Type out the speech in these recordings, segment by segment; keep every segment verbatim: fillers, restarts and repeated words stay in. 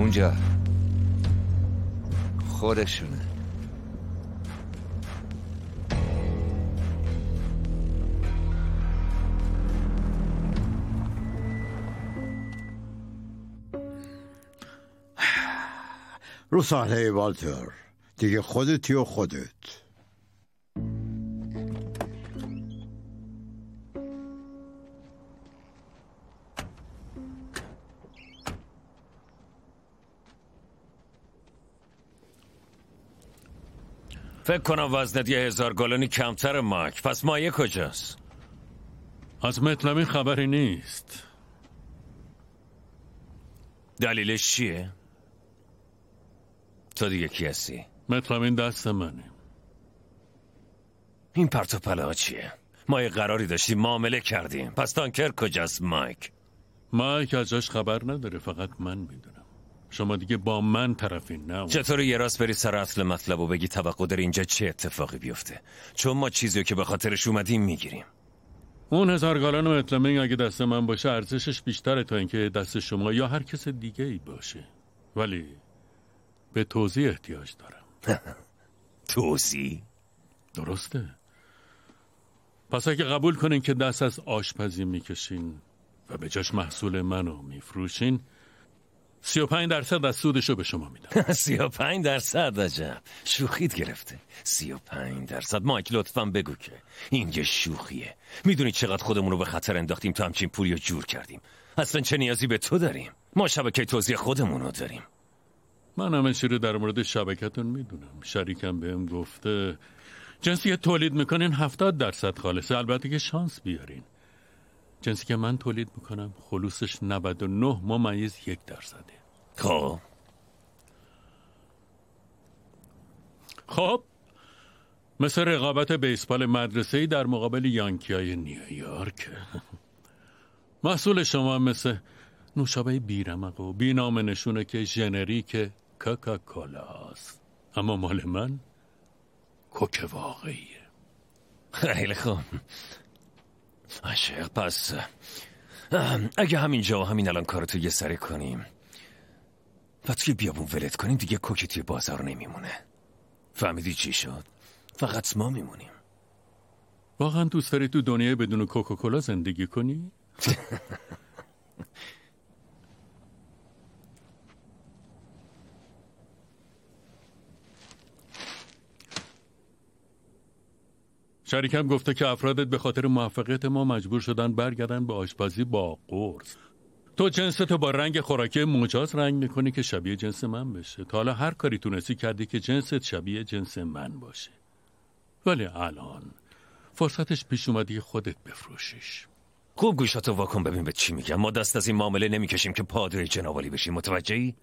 اونجا خودشونه. رو صحنه والتر دیگه خودتی و خودت. فکر کنم وزنت یه هزار گالونی کمتر مایک. پس مایه کجاست؟ از مطلبی خبری نیست. دلیلش چیه؟ تو دیگه کی هستی؟ مطلبین دست منه. این پرت و پلاها چیه؟ ما یه قراری داشتیم معامله کردیم. پس تانکر کجاست مایک؟ مایک از جاش خبر نداره، فقط من میدونم. شما دیگه با من طرفین نه؟ چطور یه راست بری سر اصل مطلب و بگی توقع داری اینجا چه اتفاقی بیفته؟ چون ما چیزی که به خاطرش اومدیم میگیریم. اون هزار گالون مطلبین اگه دست من باشه ارزشش بیشتره تا اینکه دست شما یا هر کس دیگه ای باشه. ولی به توضیح احتیاج دارم. توضیح؟ درسته. پس اگه قبول کنین که دست از آشپزی میکشین و به جاش محصول منو میفروشین، سی و پنج درصد از سودشو به شما میدم. سی و پنج درصد؟ عجب شوخیت گرفته. سی و پنج درصد؟ مایک لطفاً بگو که این یه شوخیه. میدونی چقدر خودمون رو به خطر انداختیم تا همچین پولی رو جور کردیم؟ اصلا چه نیازی به تو داریم؟ ما شبکه توزیع خودمون رو داریم. من همه چی رو در مورد شبکتون میدونم. شریکم بهم گفته جنسی که تولید میکنین هفتاد درصد خالصه، البته که شانس بیارین. جنسی که من تولید میکنم خلوصش نود و نه ممیز یک درصده. خب خب مثل رقابت بیسبال مدرسه‌ای در مقابل یانکیای نیویورک. محصول شما مثل نوشابه بیرمق و بینام نشونه که ژنریک کوکاکولاست، اما مال من کوک واقعیه. خیلی خوب عاشق. پس اگه همینجا و همین الان کارتو یه سره کنیم و توی بیابون ولت کنیم، دیگه کوکی توی بازار نمیمونه. فهمیدی چی شد؟ فقط ما میمونیم. واقعا دوست داری تو دنیای بدون کوکاکولا زندگی کنی؟ شریکم گفته که افرادت به خاطر موفقیت ما مجبور شدن برگردن به آشپزی با قرص. تو جنستو با رنگ خوراکی مجاز رنگ میکنی که شبیه جنس من بشه. تا حالا هر کاری تونستی کردی که جنست شبیه جنس من باشه، ولی الان فرصتش پیش اومدی خودت بفروشیش. خوب گوشاتو واکن ببین به چی میگم. ما دست از این معامله نمیکشیم که پادوی جنابالی بشیم. متوجهی؟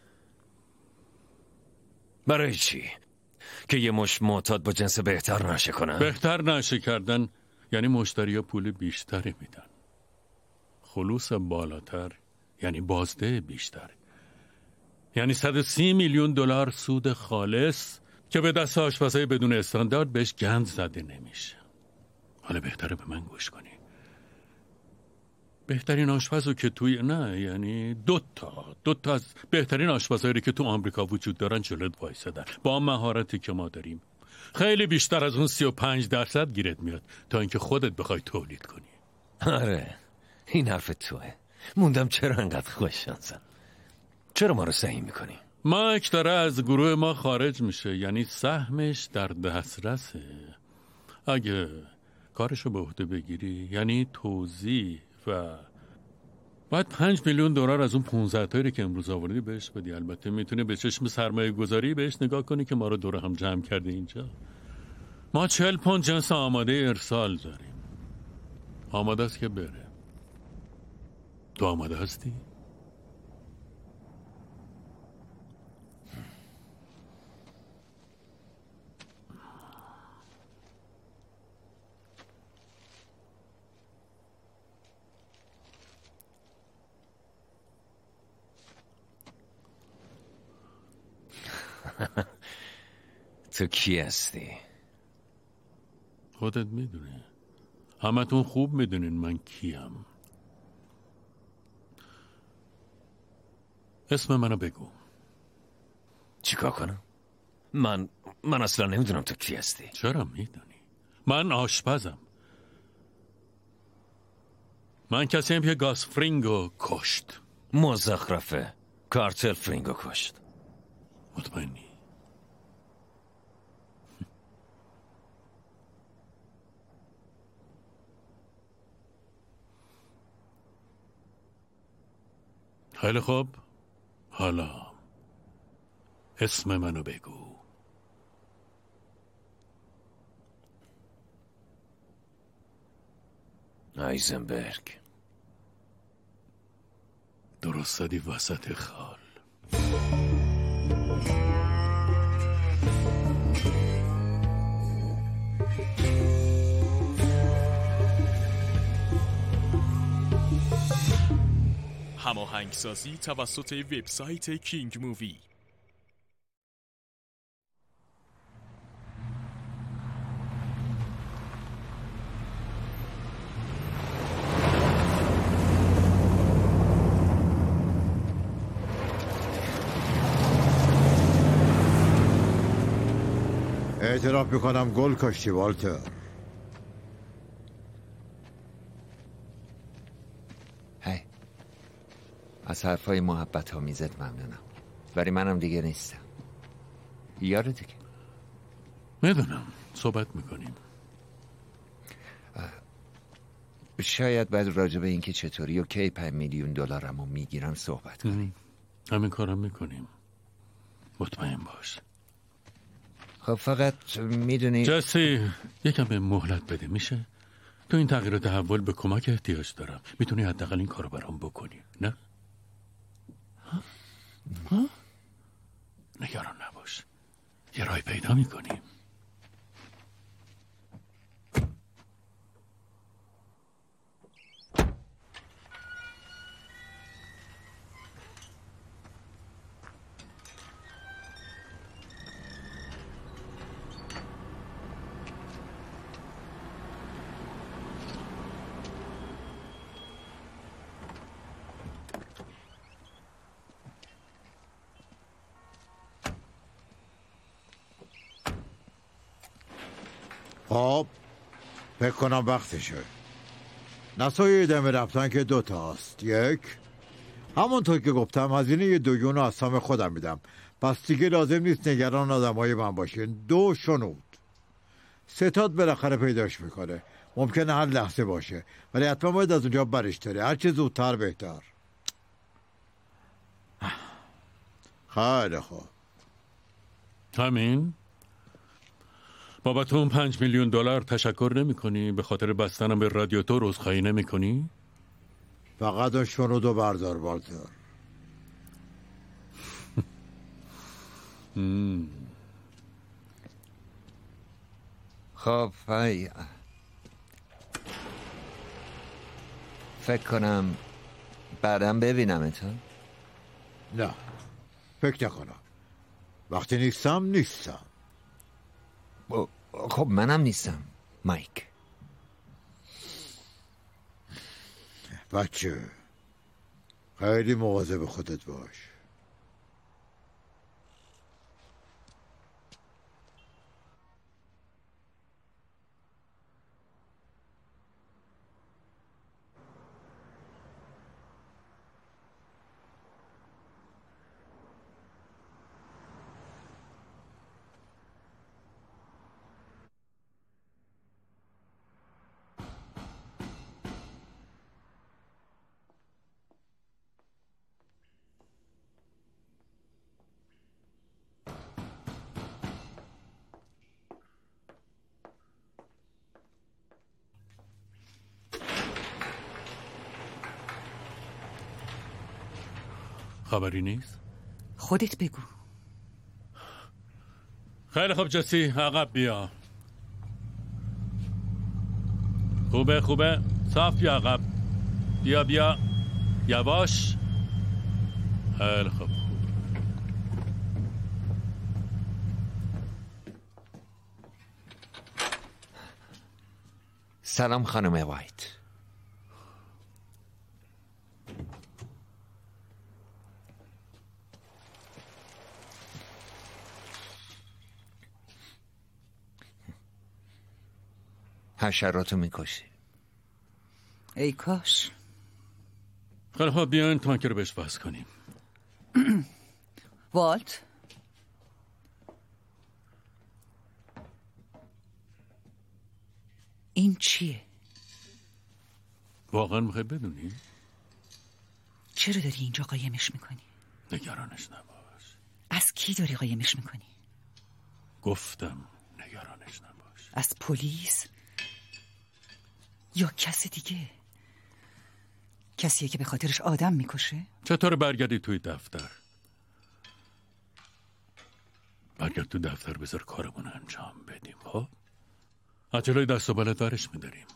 برای چی؟ که یه مش معتاد با جنس بهتر نشه کنن؟ بهتر نشه کردن یعنی مشتری ها پول بیشتری میدن. خلوص بالاتر یعنی بازده بیشتر، یعنی صد و سی میلیون دلار سود خالص که به دست آشپزای بدون استاندارد بهش گند زده نمیشه. حالا بهتره به من گوش کنی. بهترین آشپزو که توی نه یعنی دوتا دوتا از بهترین آشپزایی که تو آمریکا وجود دارن جلوت وایسادن با مهارتی که ما داریم. خیلی بیشتر از اون سی و پنج درصد گیرت میاد تا اینکه خودت بخوای تولید کنی. آره این حرف توه. موندم چرا انقدر خوششانسم. چرا ما رو سهیم میکنی؟ مایک داره از گروه ما خارج میشه، یعنی سهمش در دسترسه. اگه کارشو به عهده بگیری یعنی توزیع و بعد پنج میلیون دلار از اون پونزده تایی که امروز آوردی بهش بدی. البته میتونی به چشم سرمایه گذاری بهش نگاه کنی که ما رو دور هم جمع کرده اینجا. ما چهل پوند جنس آماده ارسال داریم. آماده است که بره. تو آماده هستی؟ تو کی هستی؟ خودت میدونی. همتون خوب میدونین من کیم. اسم منو بگو. چیکار کنم؟ من من اصلا نمیدونم تو کی هستی. چرا میدونی؟ من آشپزم. من کسیم که گاس فرینگو کشت. مزخرفه. کارتل فرینگو کشت. مطمئنی؟ خیلی خوب. حالا اسم منو بگو. هایزنبرگ. درست زدی وسط خال. هماهنگسازی توسط وبسایت کینگ مووی. اعتراف میکنم گل کاشتی والتر. هی از حرفای محبت ها میزد ممنونم، ولی منم دیگه نیستم. یارو دیگه. میدونم صحبت میکنیم. شاید بعد راجع به اینکه چطوری و کی پنج میلیون دلارمو میگیرم صحبت کنیم. همین کارم میکنیم، مطمئن باش. خب فقط میدونی جسی یکم به مهلت بده میشه؟ تو این تغییر و تحول به کمک احتیاج دارم. میتونی حداقل این کارو برام بکنی، نه؟ ها؟ ها؟ نگران نباش، یه رای پیدا میکنیم. خب فکر کنم وقتشه. نسای دم رفتن که دوتا هست. یک، همونطور که گفتم هزینه یه دویون رو از سهم خودم میدم، پس دیگه لازم نیست نگران آدم های من باشین. دو، شنود. ستاد بالاخره پیداش میکنه، ممکنه هر لحظه باشه، ولی حتما باید از اونجا برش داره. هرچه زودتر بهتر. خیلی خوب. همین؟ بابت اون پنج میلیون دلار تشکر نمی کنی؟ به خاطر بستنم به رادیاتور عذرخواهی نمی کنی؟ فقط اون شنود و بردار والتر. خب فای فکر کنم بعدم ببینم تو. نه فکر نکنم. وقتی نیستم نیستم. خب منم نیستم مایک. بچه خیلی مواظب خودت باش. خبری نیست؟ خودت بگو. خیلی خوب جسی، عقب بیا. خوبه خوبه، صاف بیا عقب. بیا بیا یواش. خیلی خوب. سلام خانم وایت. حشراتو میکشی. ای کاش. خیلی ها بیاین تانک رو بهش باز کنیم. والت، این چیه؟ واقعا میخوای بدونی؟ چرا داری اینجا قایمش میکنی؟ نگرانش نباش. از کی داری قایمش میکنی؟ گفتم نگرانش نباش. از پلیس؟ یا کسی دیگه؟ کسیه که به خاطرش آدم میکشه؟ چطور برگردی توی دفتر؟ برگرد تو دفتر، بذار کارمون انجام بدیم. خب عجله دست و بالت برش میداریم.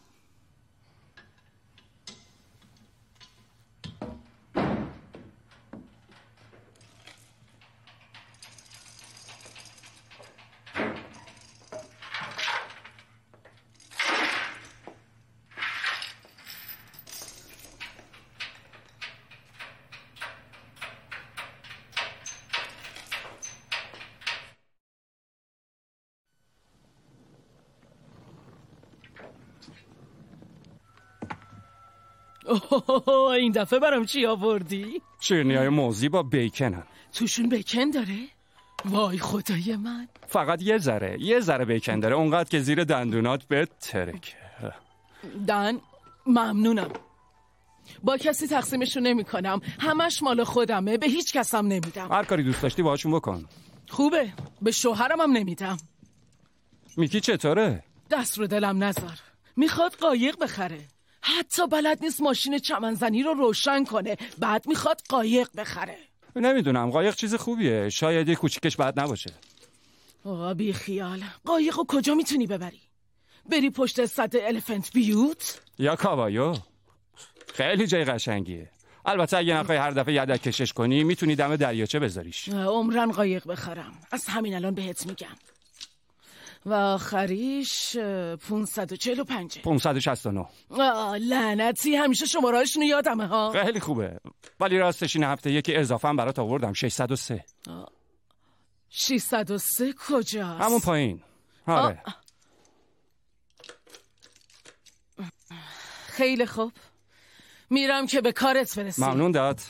اوه، این دفعه برام چی آوردی؟ شیرینی‌های موزی با بیکنن. توشون بیکن داره؟ وای خدای من. فقط یه ذره یه ذره بیکن داره، اونقدر که زیر دندونات به ترکه. دن ممنونم. با کسی تقسیمشو نمی کنم، همش مال خودمه، به هیچ کسم نمیدم. هر کاری دوست داشتی باهاشون بکن. خوبه، به شوهرم هم نمیدم. میکی چطوره؟ دست رو دلم نذار، میخواد قایق بخره. حتی بلد نیست ماشین چمنزنی رو روشن کنه، بعد میخواد قایق بخره. نمیدونم، قایق چیز خوبیه، شاید یه کوچیکش بد نباشه. آقا بی خیال، قایقو کجا میتونی ببری؟ بری پشت سد الیفنت بیوت؟ یا کاوایو؟ خیلی جای قشنگیه. البته اگه نخوای هر دفعه یدک کشش کنی میتونی دم دریاچه بذاریش. عمرن قایق بخرم، از همین الان بهت میگم. و آخریش پونصد و چهل و پنج. پونصد و شصت و نه. لعنتی، همیشه شماره‌هاشونو یادمه ها. خیلی خوبه، ولی راستش این هفته یکی اضافه هم برات آوردم. ششصد و سه. ششصد و سه کجاست؟ همون پایین. آره. خیلی خوب، میرم که به کارت برسی. ممنون داد.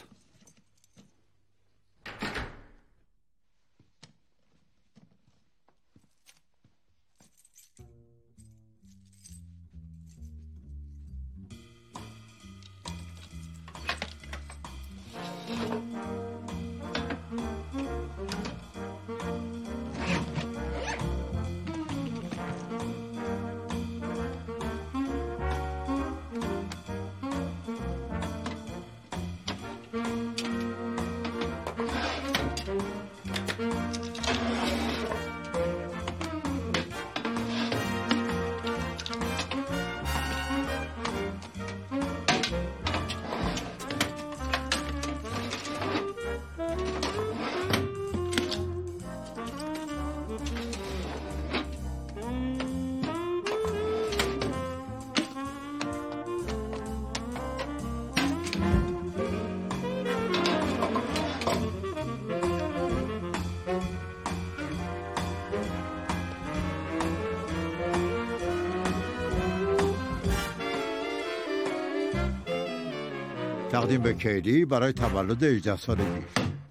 تقدیم به کیلی برای تولد هجده سالگی.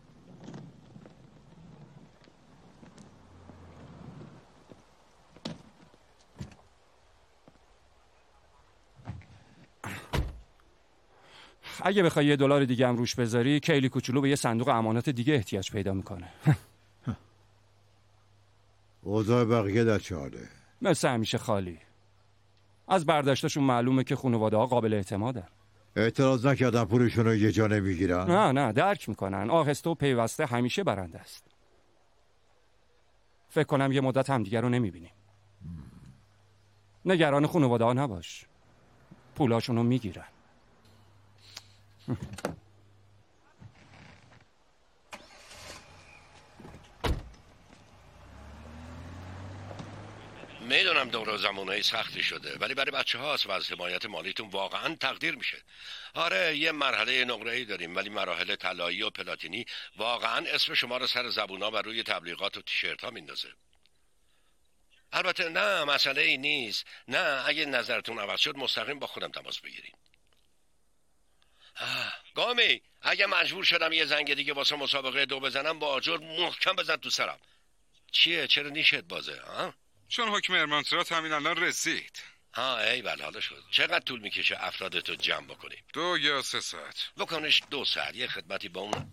اگه بخوای یه دلار دیگه هم روش بذاری، کیلی کوچولو به یه صندوق امانات دیگه احتیاج پیدا میکنه. اوضاع بقیه در چه حاله؟ مثل همیشه خالی. از برداشتشون معلومه که خانواده ها قابل اعتمادن. اعتراض نکردن پولشون رو یه جا نمیگیرن؟ نه نه، درک میکنن. آهسته و پیوسته همیشه برنده است. فکر کنم یه مدت همدیگه رو نمیبینیم. نگران خانواده ها نباش، پولاشون رو میگیرن. میدونم دور زمانهای سختی شده، ولی برای بچه هاست و از حمایت مالیتون واقعا تقدیر میشه. آره یه مرحله نقره‌ای داریم، ولی مراحل طلایی و پلاتینی واقعا اسم شما رو سر زبونا و روی تبلیغات و تیشرت ها میندازه. البته نه، مسئله این نیست. نه، اگه نظرتون عوض شد مستقیم با خودم تماس بگیرین. گامی، اگه مجبور شدم یه زنگ دیگه واسه مسابقه دو بزنم، با آجر محکم بزن تو سرم. چیه؟ چرا نیشت بازه؟ ها؟ چون حکم ارمانترات همین الان رسید. ها ای بله، حالا شد. چقدر طول میکشه افرادتو جمع بکنیم؟ دو یا سه ساعت. بکنش دو ساعت. یه خدمتی با اون.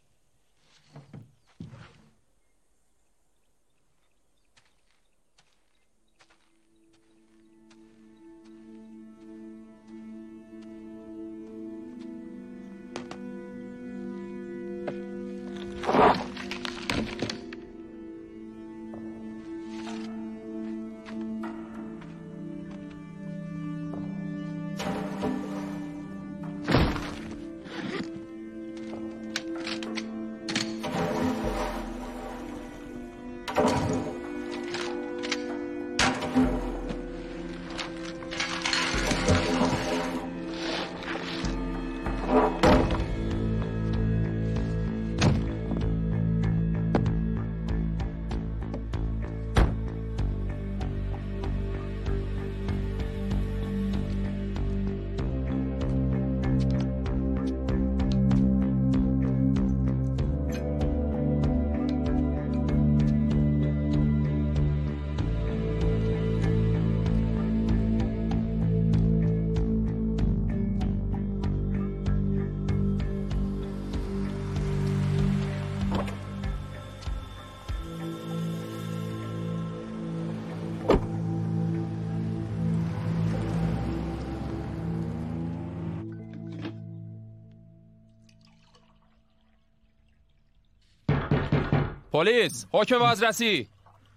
پلیس، حکم بازرسی.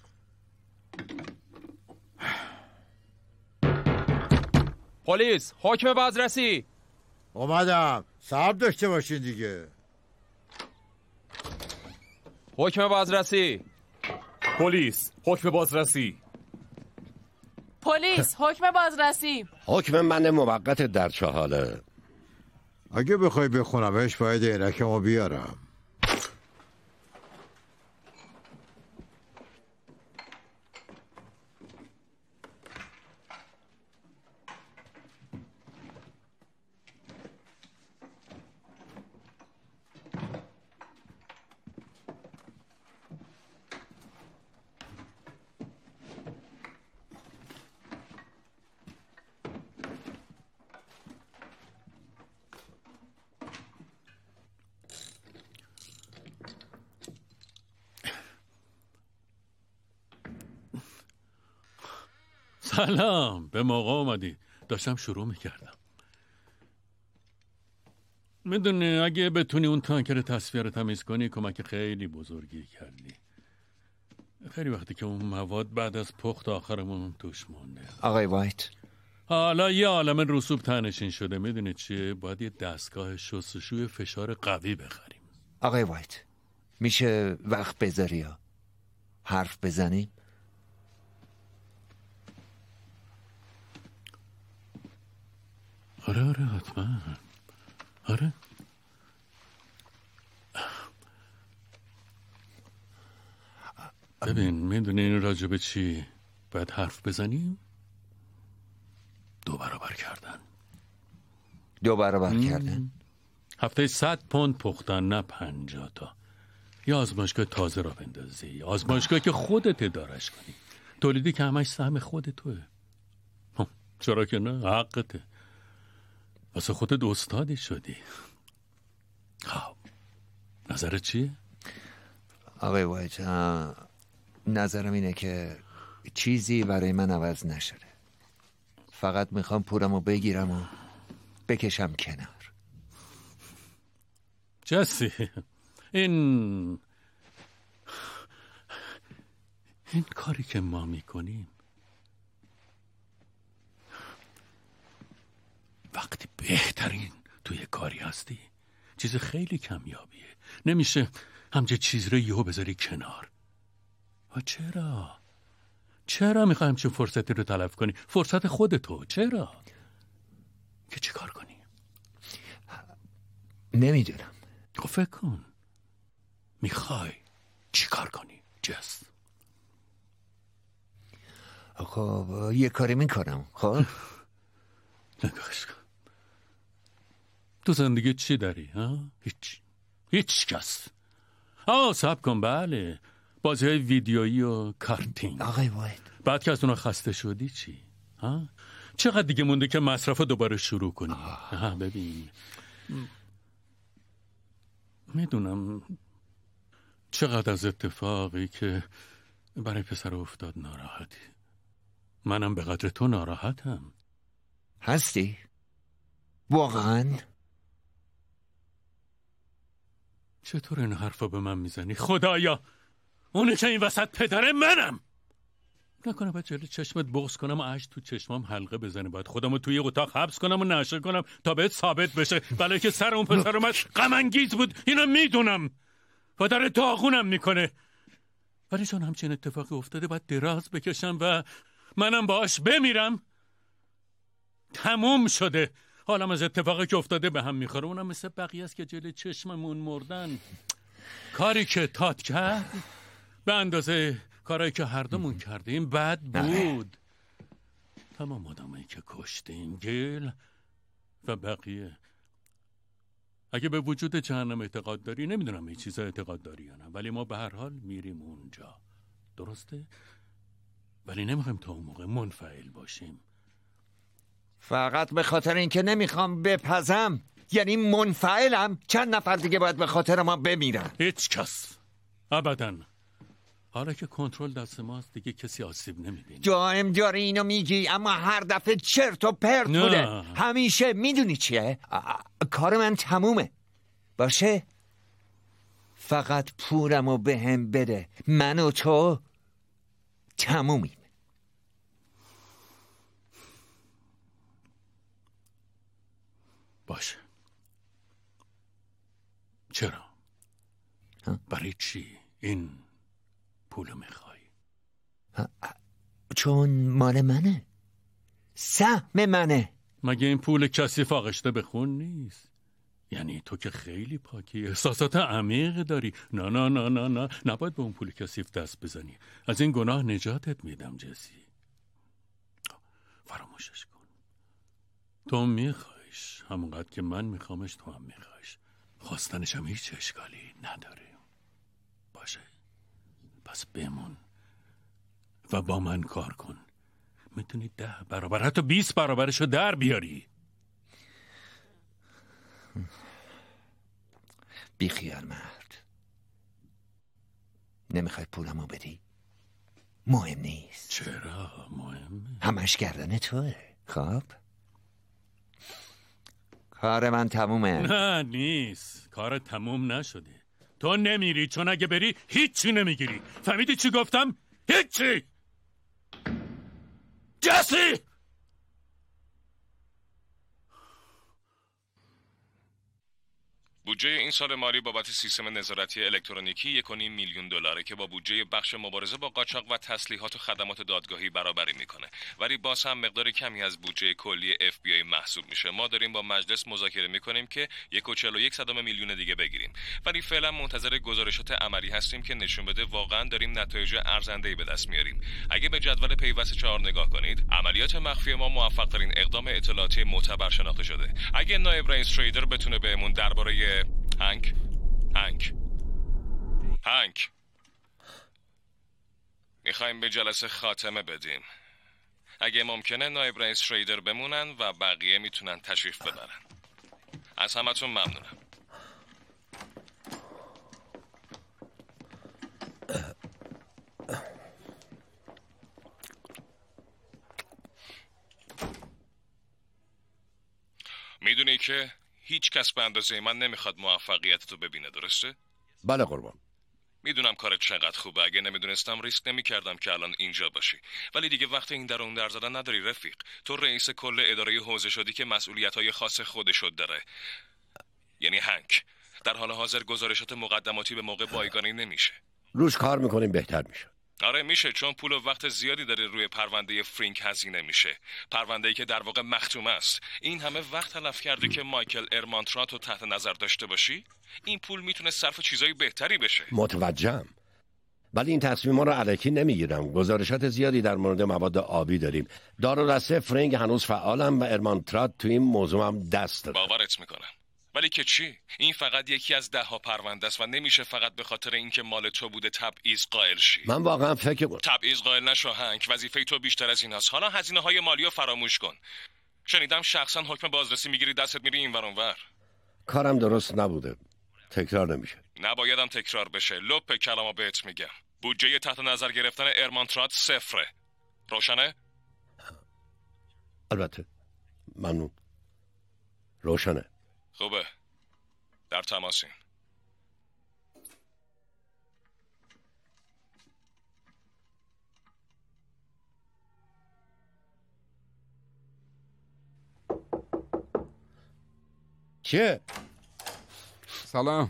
پلیس، حکم بازرسی. اومدم. صبر داشته باشین دیگه. حکم بازرسی. پلیس، حکم بازرسی. پلیس، حکم بازرسی. حکم من موقت در چه حاله؟ اگه بخوای بخونمش باید عینکمو بیارم. سلام، به موقع اومدی. داشتم شروع میکردم. میدونی اگه بتونی اون تانکر تصفیه رو تمیز کنی کمک خیلی بزرگی کردی. خیلی وقتی که اون مواد بعد از پخت آخرمون توش مونده. آقای وایت، حالا یه عالم رسوب تنشین شده. میدونی چیه؟ باید یه دستگاه شستشوی فشار قوی بخریم. آقای وایت، میشه وقت بذاری یا حرف بزنیم؟ آره آره حتما. آره ببین، میدونی این راجبه چی باید حرف بزنیم؟ دو برابر کردن. دو برابر کردن؟ هفته صد پوند پختن، نه پنجاه تا. یا آزمایشگاه تازه را بندازی، آزمایشگاه که خودت ادارش کنی، تولیدی که همش سهم خود توه. چرا که نه، حقته. واسه خودت استادی شدی. خب نظرت چیه؟ آقای وایت، نظرم اینه که چیزی برای من عوض نشده. فقط میخوام پولمو بگیرم و بکشم کنار. جسی، این این کاری که ما میکنیم وقتی بهترین توی کاری هستی چیز خیلی کمیابیه. نمیشه همچه چیز رو یهو بذاری کنار. و چرا؟ چرا میخوای همچین فرصتی رو تلف کنی؟ فرصت خودتو. چرا؟ که چی کار کنی؟ نمیدونم. خب فکر کن. میخوای چی کار کنی؟ جس خب یه کاری میکنم. خب نگاهش کن. تو زندگی چی داری ها؟ هیچ هیچ کس. آه صبر کن. بله بازی های ویدیویی و کارتینگ. آقای واید بعد که از اونها خسته شدی چی؟ ها؟ چقدر دیگه مونده که مصرف دوباره شروع کنی؟ ها ببین میدونم چقدر از اتفاقی که برای پسر افتاد ناراحتی. منم به قدر تو ناراحتم. هستی؟ واقعا؟ چطور این حرفا به من میزنی؟ خدایا اونه که این وسط پدر منم. نکنه باید جلوی چشمت بغض کنم و اشک تو چشمام حلقه بزنه، باید خودمو توی اتاق حبس کنم و نشه کنم تا بهت ثابت بشه بلکه که سر اون پسر اومد غم انگیز بود. اینو میدونم و داره داغونم میکنه، ولی چون همچین اتفاقی افتاده باید دراز بکشم و منم باهاش بمیرم. تموم شده. حالم از اتفاقی که افتاده به هم میخوره. اونم مثل بقیه است که جلوی چشممون مردن. کاری که تات کرد به اندازه کارایی که هر دومون کردیم بد بود. تمام آدمایی که کشتیم، گل و بقیه. اگه به وجود جهنم اعتقاد داری، نمیدونم این چیزا اعتقاد داری یا نه، ولی ما به هر حال میریم اونجا. درسته؟ ولی نمیخوایم تا اون موقع منفعل باشیم. فقط به خاطر اینکه نمیخوام بپزم یعنی منفعلم؟ چند نفر دیگه باید به خاطر ما بمیرن؟ هیچ کس. ابداً. حالا که کنترل دست ماست دیگه کسی آسیب نمیبینه. دائم داری اینو میگی اما هر دفعه چرت و پرت بوده. همیشه. میدونی چیه؟ کار من تمومه باشه. فقط پولمو به هم بده. من و تو تمومیم. باشه. چرا؟ برای چی این پولو میخوای؟ چون مال منه. سهم منه. مگه این پول کسی فاقشته به خون نیست؟ یعنی تو که خیلی پاکی، احساسات عمیق داری. نه نه نه نه نه نباید به اون پول کثیف دست بزنی. از این گناه نجاتت میدم جسی. فراموشش کن. تو میخوایش همونقدر که من میخوامش، تو هم میخوایش. خواستنش هم هیچ اشکالی نداره. باشه پس بمون و با من کار کن. میتونی ده برابر حتی بیست برابرشو در بیاری. بی خیال مرد. نمیخوای پولمو بدی؟ مهم نیست. چرا مهمه؟ همش گردن توه. خب کار من تمومه. نه نیست. کار تموم نشده. تو نمیری، چون اگه بری هیچی نمیگیری. فهمیدی چی گفتم؟ هیچی. جسی! بودجه این سال مالی بابت سیستم نظارتی الکترونیکی یک و نیم میلیون دلاره که با بودجه بخش مبارزه با قاچاق و تسلیحات و خدمات دادگاهی برابری میکنه، ولی باز هم مقدار کمی از بودجه کلی اف بی آی محسوب میشه. ما داریم با مجلس مذاکره میکنیم که یک و چهل و یک صدام میلیون دیگه بگیریم، ولی فعلا منتظر گزارشات عملی هستیم که نشون بده واقعا داریم نتایج ارزنده‌ای به دست میاریم. اگه به جدول پیوست چهار نگاه کنید، عملیات مخفی ما موفق ترین اقدام اطلاعاتی معتبر شناخته شده. اگه نایب رئیس تریدر بتونه بهمون درباره هنگ هنگ هنگ میخوایم به جلسه خاتمه بدیم. اگه ممکنه نایب رئیس تریدر بمونن و بقیه میتونن تشریف ببرن. از همتون ممنونم. میدونی که هیچ کس به اندازه من نمیخواد موفقیتتو ببینه، درسته؟ بله قربان. میدونم کارت چقدر خوبه. اگه نمیدونستم ریسک نمیکردم که الان اینجا باشی، ولی دیگه وقت این در اون در زدن نداری رفیق. تو رئیس کل اداره حوزه شدی که مسئولیت‌های خاص خودشو داره، یعنی هنگ. در حال حاضر گزارشات مقدماتی به موقع بایگانی نمیشه. روش کار میکنیم بهتر میشه. آره میشه، چون پول و وقت زیادی داره روی پرونده فرینک هزینه میشه. پرونده‌ای که در واقع مختوم است. این همه وقت تلف کردی که مایکل ارمانترات رو تحت نظر داشته باشی. این پول میتونه صرف چیزای بهتری بشه. متوجهم، ولی این تصمیم‌ها رو الکی نمیگیرم. گزارشات زیادی در مورد مواد آبی داریم. دار و دسته فرنگ هنوز فعالم و ارمانتراد تو این موضوع هم دست داره. باورت میکنم. ولی که چی؟ این فقط یکی از ده ها پرونده است و نمیشه فقط به خاطر اینکه مال تو بوده تبعیض قائل شی. من واقعا فکر تبعیض قائل نشو هنگ. وظیفه تو بیشتر از این هست. حالا هزینه های مالی رو فراموش کن. شنیدم شخصا حکم بازرسی میگیری دستت میری اینور اونور. کارم درست نبوده. تکرار نمیشه. نبایدم تکرار بشه. لپ کلامو بهت میگم. بودجه تحت نظر گرفتن ارمانتراد صفره. روشنه؟ البته. ممنون. روشنه. خوبه. در تماسین. چیه؟ سلام.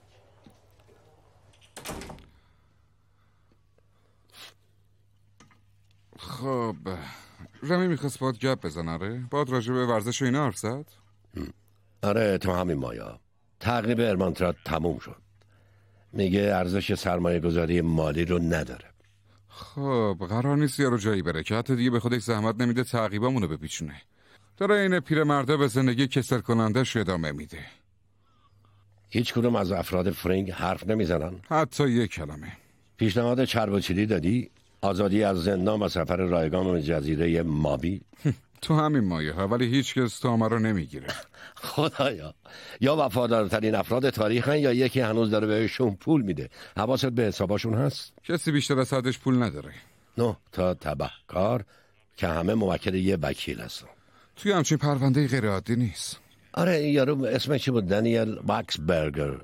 خب رمی میخواست باید گپ بزن. آره باید راجع به ورزش و اینا حرف زد. آره تو همین مایا تعقیب ارمانتراد تموم شد. میگه ارزش سرمایه گذاری مالی رو نداره. خب قرار نیست یارو جایی بره که حتی دیگه به خودش زحمت نمیده تعقیبامونو بپیچونه. داره این پیرمرده به زندگی کسل کنندش ادامه میده. هیچ کدوم از افراد فرنگ حرف نمیزنن؟ حتی یک کلمه. پیشنهاد چرب و چیلی دادی؟ آزادی از زندان و سفر رایگان به جزیره مابی؟ تو همین مایه ها ولی هیچ کس تو رو نمیگیره. خدایا یا وفادارترین افراد تاریخن یا یکی هنوز داره بهشون پول میده. حواست به حساباشون هست؟ کسی بیشتر از حدش پول نداره. نه تا تبهکار که همه موکل یه وکیل هستن. توی همچین پرونده غیر عادی نیست. آره یارو اسمش چی بود؟ دانیل واکسبرگر،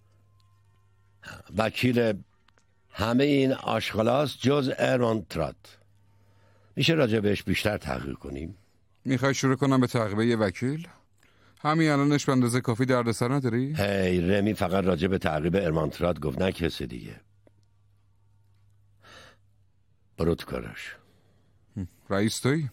وکیل همه این آشغالاست جز ارمانتراد. میشه راجع بهش بیشتر تحقیق کنیم؟ میخوای شروع کنم به تعقیب یه وکیل؟ همین الانش به اندازه کافی دردسر نداری؟ هی رمی فقط راجع به تعقیب ارمانتراد گفت، نه کسی دیگه. برو تو کارش. رئیس تویی؟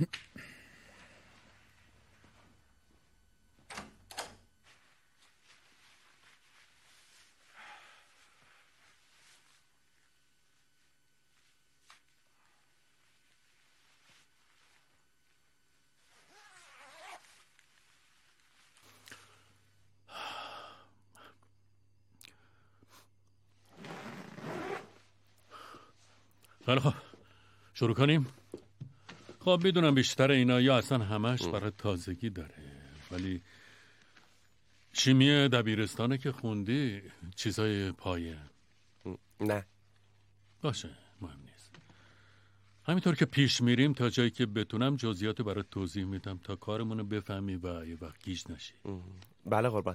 خیلی خب شروع کنیم. خب میدونم بیشتر اینا یا اصلا همش برای تازگی داره، ولی شیمی دبیرستانه که خوندی چیزای پایه؟ نه باشه مهم نیست. همینطور که پیش میریم تا جایی که بتونم جزئیات برای توضیح میدم تا کارمونو بفهمی و یه وقت گیج نشی. بله قربان.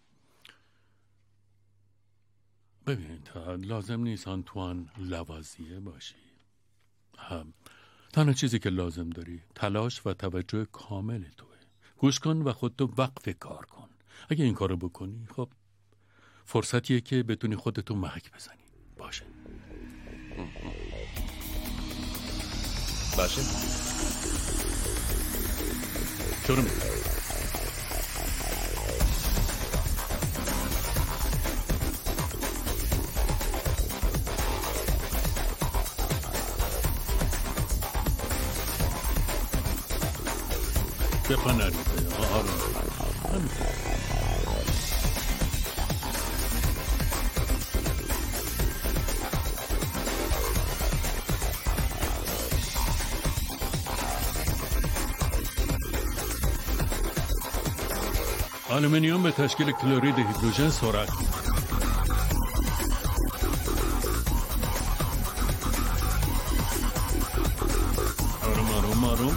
ببین تا لازم نیست آنتوان لوازیه باشی. هم تنها چیزی که لازم داری تلاش و توجه کامل توه. گوش کن و خودتو وقف کار کن. اگه این کارو بکنی خب فرصتیه که بتونی خودتو محک بزنی. باشه باشه شروع میکنم. بپا نریده آرام همینطور. آلومینیوم به تشکیل کلورید هیدروژن سرعت میده. آروم آروم آروم.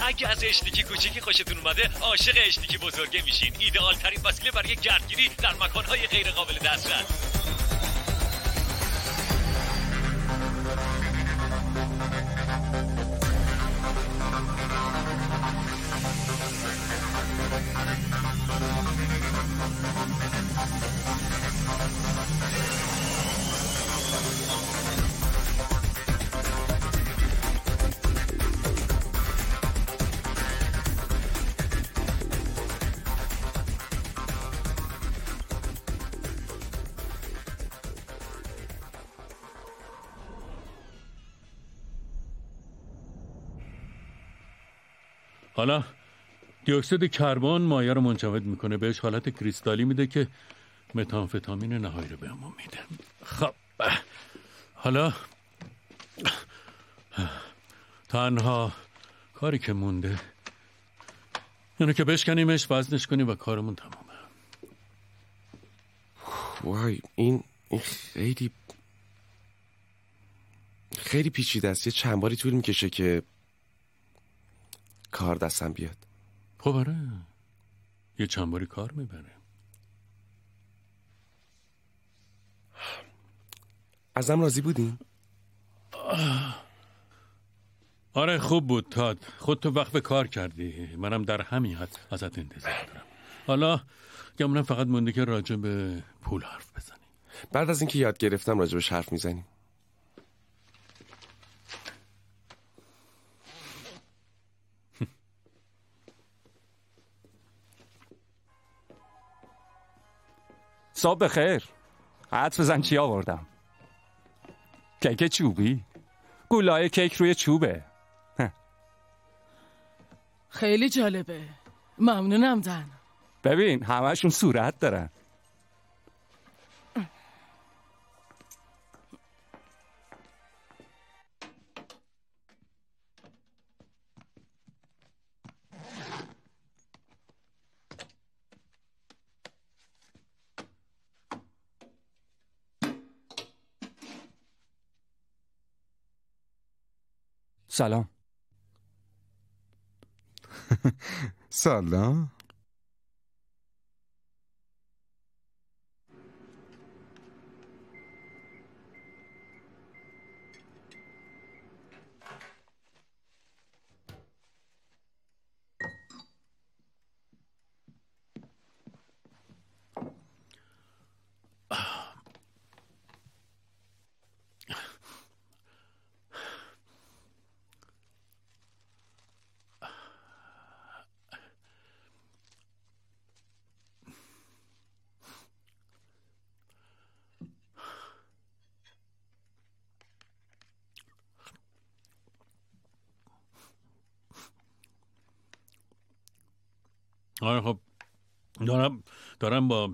اگه از اشتیکی کوچیکی خوشتون اومده عاشق اشتیکی بزرگه میشین. ایدئال ترین وسیله برای گردگیری در مکانهای غیر قابل دسترس. حالا دیوکسید کربن مایع رو منجمد میکنه، بهش حالت کریستالی میده که متامفتامین نهایی رو بهمون میده. خب حالا تنها کاری که مونده اینه که بشکنیمش، وزنش کنیم و کارمون تمومه. وای این این خیلی خیلی پیچیده است. یه چند باری طول میکشه که کار دستم بیاد. خب آره یه چند باری کار میبره. ازم راضی بودین؟ آره خوب بود تاد، خود تو وقت کار کردی، منم در همین حد ازت انتظار دارم. حالا گمونم فقط مونده که راجع به پول حرف بزنیم. بعد از اینکه یاد گرفتم راجع بهش حرف میزنیم. صبح بخیر. حدس بزن چی آوردم؟ کیک چوبی. گولای کیک روی چوبه. خیلی جالبه. ممنونم زن. ببین همه‌شون صورت دارن. سلام. سلام. آره خب دارم دارم با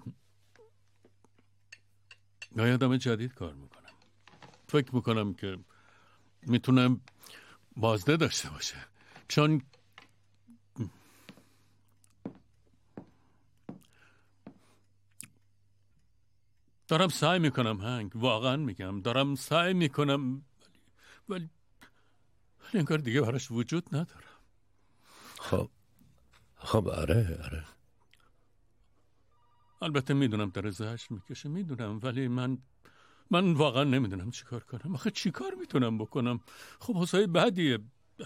یه آدم جدید کار میکنم. فکر میکنم که میتونم بازده داشته باشه، چون دارم سعی میکنم هنگ، واقعا میگم دارم سعی میکنم، ولی ولی انگار دیگه براش وجود ندارم. خب خب آره آره البته میدونم داره زهش میکشه، میدونم، ولی من من واقعا نمیدونم چی کار کنم. آخه چی کار میتونم بکنم؟ خب حسای بعدیه.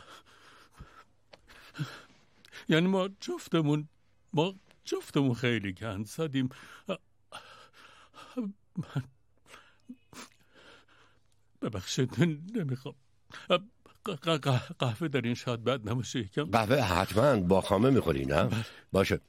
یعنی ما جفتمون ما جفتمون خیلی گند زدیم. من ببخشید نمیخوام. قهوه دارین شاید بد نباشه یکم؟ قهوه حتما با خامه میخوری نه؟ باشه.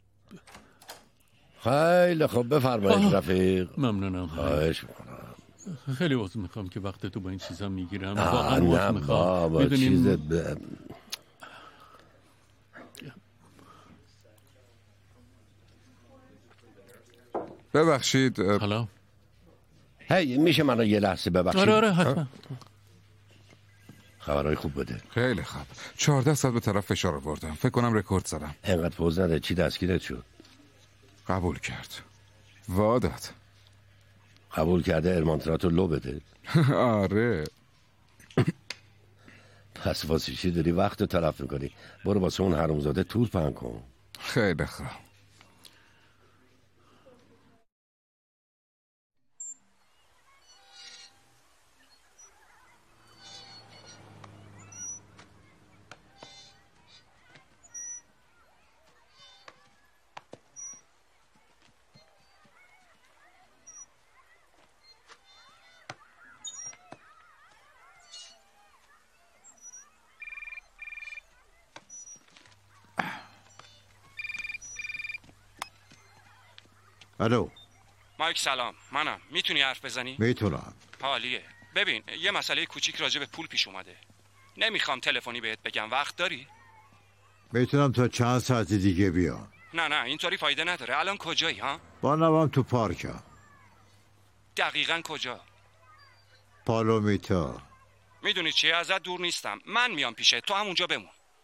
خیلی خوب بفرمایید رفیق. ممنونم. خواهش میکنم. خیلی عذر میخوام که وقت تو با این چیزا میگیرم. نه واقعا بابا چیزت ب... ببخشید. حالا هی میشه منو یه لحظه ببخشید؟ آره آره حتما. خبرهای خوب بده. خیلی خوب. چهارده ساعت به طرف فشار آوردم. فکر کنم رکورد زدم. اینقدر پوز نده. چی دستگیرت شد؟ قبول کرد. وادت. قبول کرده ارمانتراتو لو بده. آره. پس واسه چی داری وقت رو تلف میکنی؟ برو واسه اون حرومزاده تور پهن کن. خیلی خوب. الو مایک سلام، منم. میتونی حرف بزنی؟ میتونم. حالیه. ببین یه مسئله کوچیک راجع به پول پیش اومده. نمیخوام تلفنی بهت بگم. وقت داری؟ میتونم تا چند ساعت دیگه بیام. نه نه اینطوری فایده نداره. الان کجایی ها؟ با نوام تو پارکم. دقیقاً کجا؟ پالومیتا. میدونی چیه؟ ازت دور نیستم. من میام پیشه، تو همونجا بمون.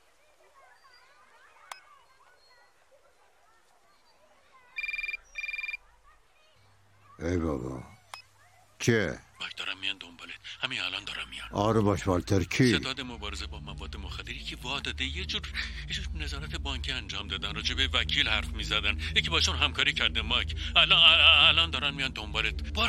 ای بابا چه؟ مایک دارم میان دنبالت. همین الان دارم میان. آره باش والتر. کی؟ ستاد مبارزه با مواد مخدری که وا داده یه جور یه جور نظارت بانکی انجام دادن، راجع به وکیل حرف میزدن، یکی باشون همکاری کرده. مایک الان الان دارن میان دنبالت. برو.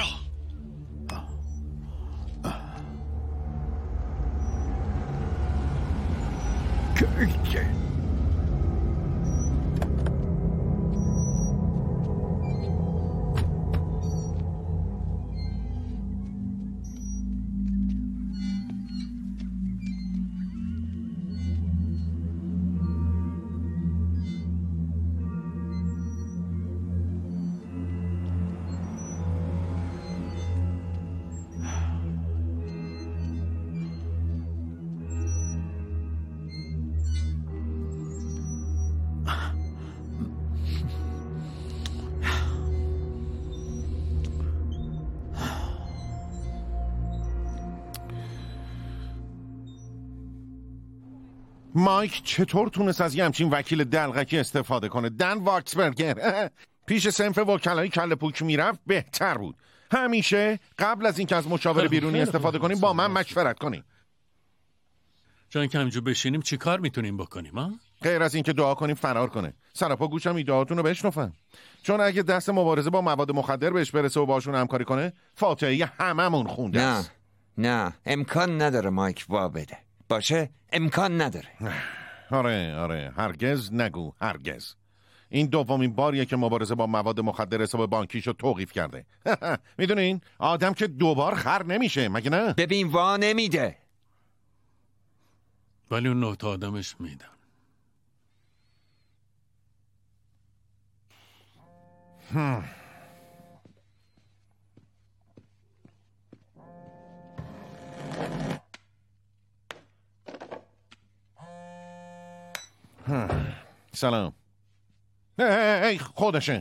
مایک چطور تونست از یه همچین وکیل دلغکی استفاده کنه؟ دن واکسبرگر پیش صنف وکلای کله پوک میرفت بهتر بود. همیشه قبل از اینکه از مشاور بیرونی استفاده کنیم با من مشورت کنیم. جان که همجور بشینیم چی کار میتونیم بکنیم ها؟ غیر از اینکه دعا کنیم فرار کنه. سراپا گوشم ایدهاتون رو بشنفن. چون اگه دست مبارزه با مواد مخدر بهش برسه و باشون همکاری کنه فاتحه هممون خونده نه است. نه امکان نداره مایک وا بده. باشه امکان نداره. آره آره هرگز نگو هرگز. این دومین باریه که مبارزه با مواد مخدر حساب بانکیشو توقیف کرده. میدونین آدم که دوبار خر نمیشه مگه نه؟ ببین وا نمیده. ولی اون نوت آدمش میدن. هم. سلام. ای خودشه.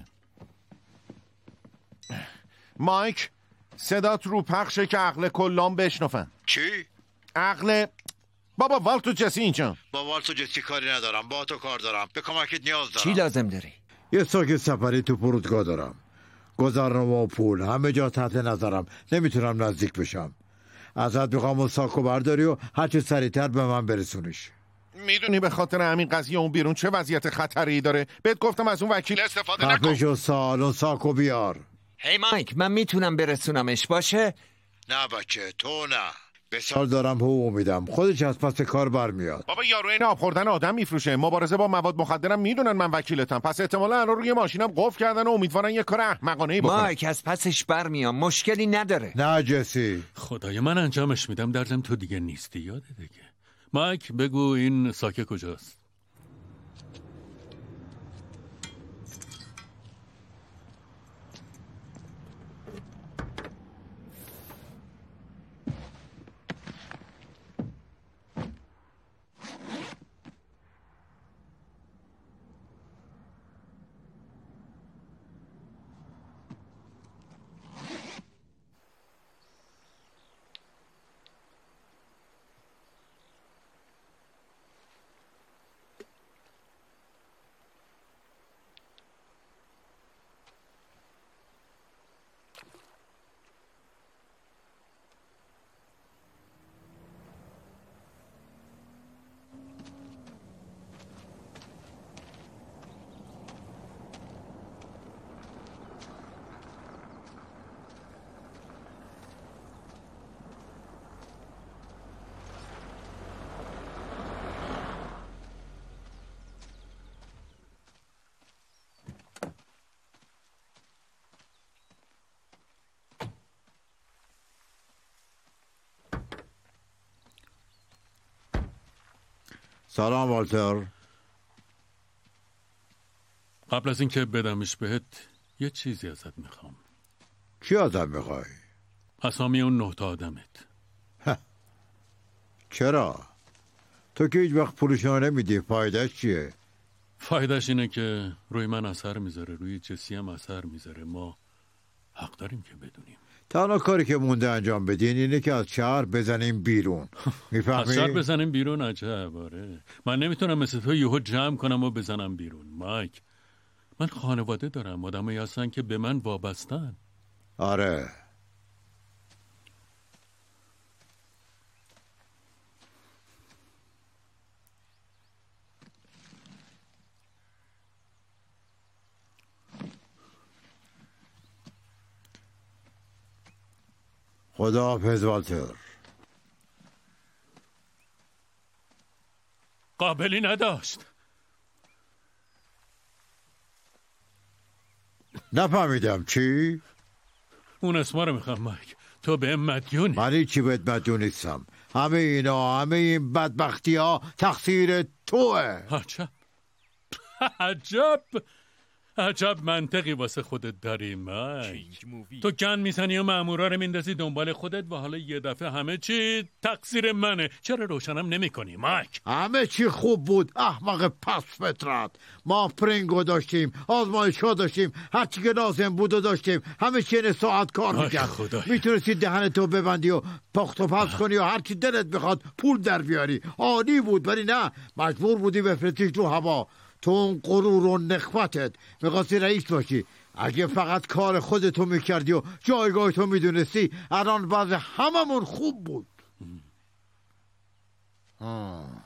مایک صدات رو پخشه که عقل کلام بشنفن. چی؟ عقل بابا والتو جسی اینجا. با والتو جسی کاری ندارم، با تو کار دارم. به کمکت نیاز دارم. چی لازم داری؟ یه ساک سفری تو فرودگاه دارم. گذرنامه و پول همه جا تحت نظرم. نمیتونم نزدیک بشم. ازت میخوام اون ساکو برداری و هرچی سریعتر به من برسونیش. میدونی به خاطر همین قضیه اون بیرون چه وضعیت خطری داره؟ بهت گفتم از اون وکیل استفاده نکن. خفش و سال اون ساکو بیار. هی مایک من میتونم برسونمش باشه؟ نه بچه تو نه. به سال دارم حقوق میدم. خودش از پس کار برمیاد. بابا یارو این آب خوردن آدم میفروشه. مبارزه با مواد مخدرم میدونن من وکیلتم. پس احتمالاً الان روی ماشینم قفل کردن و امیدوارن یه کار احمقانه‌ای بکنن. مایک از پسش برمیام. مشکلی نداره. نه جسی. خدای من انجامش میدم. در ضمن تو دیگه نیستی. یاده دیگه. مایک بگو این ساکه کجاست؟ سلام والتر. قبل از اینکه بدمش بهت یه چیزی ازت میخوام. چی ازت میخوای؟ اسامی اون نه تا آدمت. چرا؟ تو که هیچ وقت پولشو نمیدی، فایدهش چیه؟ فایدهش اینه که روی من اثر میذاره، روی جسی هم اثر میذاره. ما حق داریم که بدونیم. تنها کاری که مونده انجام بدین اینه که از شهر بزنیم بیرون. میفهمی؟ از شهر بزنیم بیرون؟ عجب. آره من نمیتونم مثل تو یهو جمع کنم و بزنم بیرون مایک. من خانواده دارم، آدمایی هستن که به من وابستن. آره خداحافظ والتر. قابلی نداشت. نفهمیدم چی؟ اون اسما رو میخوام مایک. تو به مدیونی. من هیچی بهت مدیون نیستم. همه اینا، همه این بدبختی ها تقصیر توه. عجب عجب عجب منطقی واسه خودت داری مایک. تو گن میزنی و مامورا رو میندازی دنبال خودت و حالا یه دفعه همه چی تقصیر منه. چرا روشنم نمی کنی مایک؟ همه چی خوب بود احمق پس فطرت. ما پرینگو داشتیم، آزمایشگاه داشتیم، هرچی که لازم بود و داشتیم. همه چی این ساعت کار میکرد. میتونستی دهنتو ببندی و پخت و پس کنی و هرچی دلت بخواد پول در بیاری. عالی بود، ولی نه، مجبور بودی بفرستیش رو هوا. تو اون غرور و نخوتت میخواستی رئیس باشی. اگه فقط کار خودتو میکردی و جایگاهتو میدونستی الان وضع هممون خوب بود. آه.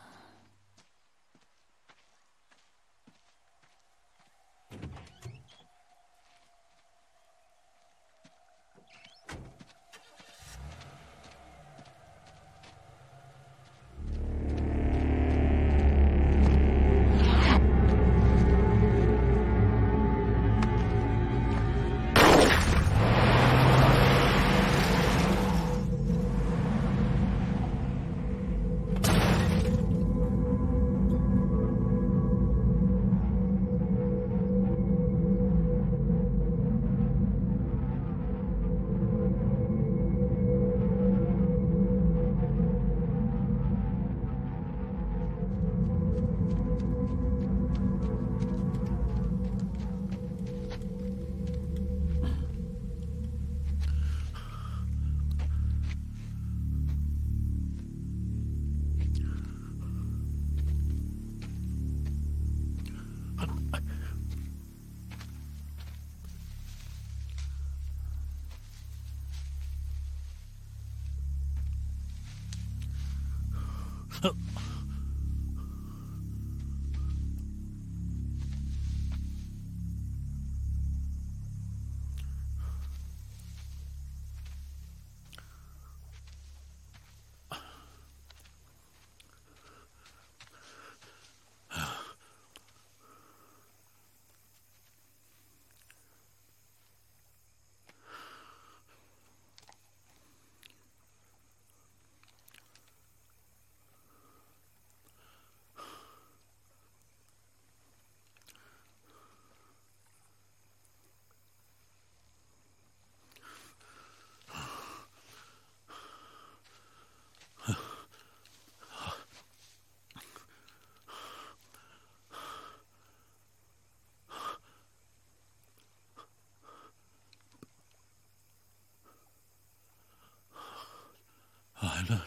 الان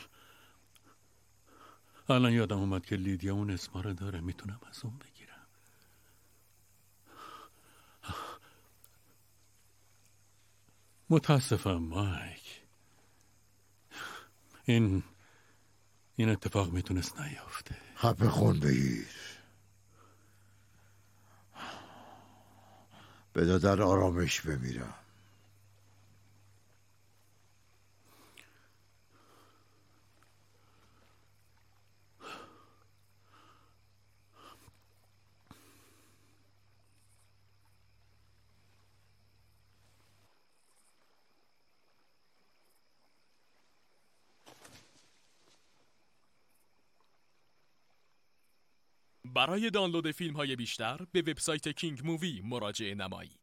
الان یادم اومد که لیدیا اون اسما رو داره. میتونم از اون بگیرم. متاسفم مایک. این این اتفاق میتونست نیافته. خفه خون بگیر. بذار در آرامش بمیرم. برای دانلود فیلم های بیشتر به وبسایت کینگ مووی مراجعه نمایید.